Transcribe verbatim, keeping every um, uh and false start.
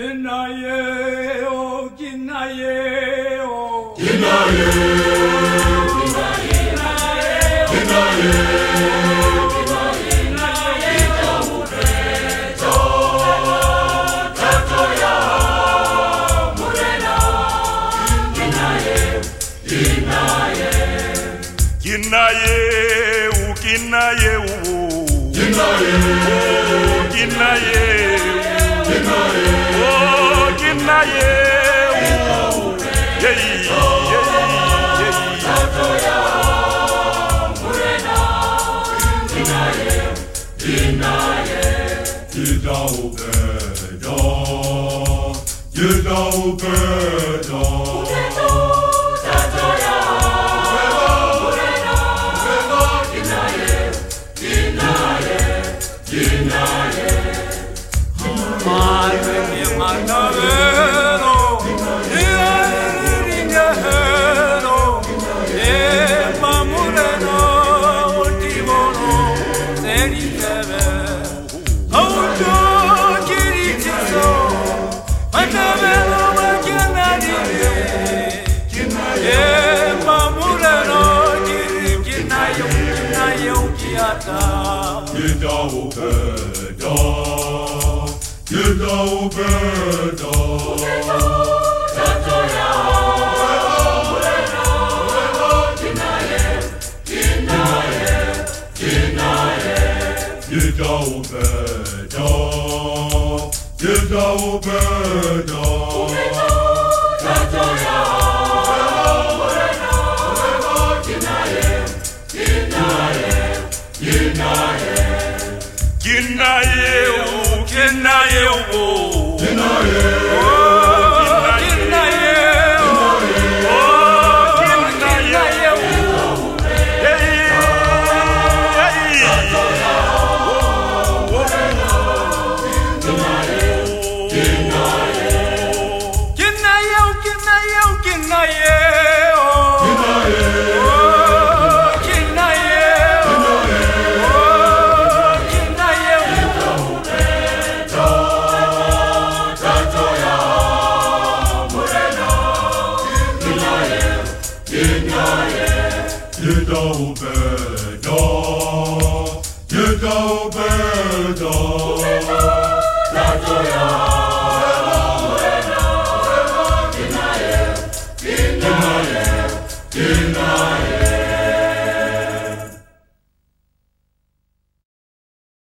Ginaye, oh, Ginaye, oh. Ginaye, Ginaye, Ginaye, Ginaye, Ginaye, Ginaye, Tatoya, Morena, Ginaye, Ginaye, Ginaye, oh, Ginaye, oh, Ginaye, oh, Ginaye. Oh, Ginaye, oh, yeah, yeah, yeah, Tatoya, Morena, Ginaye, Ginaye, Gida Ubeda, Gida Ubeda, Tatoya, Morena, Ginaye, Ginaye, Ginaye. Gida Ubeda, Gida Ubeda, Tatoya, Morena, Ginaye, Ginaye, Ginaye, Gida Ubeda, Gida Ubeda, Tatoya, Morena, Ginaye, Ginaye, Ginaye. Ginaye, oh, Ginaye, oh, Ginaye, oh, Ginaye, oh, Ginaye, oh, hey, hey, oh, Ginaye, Ginaye, Ginaye, oh. Gida Ubeda, Gida Ubeda, Tatoya.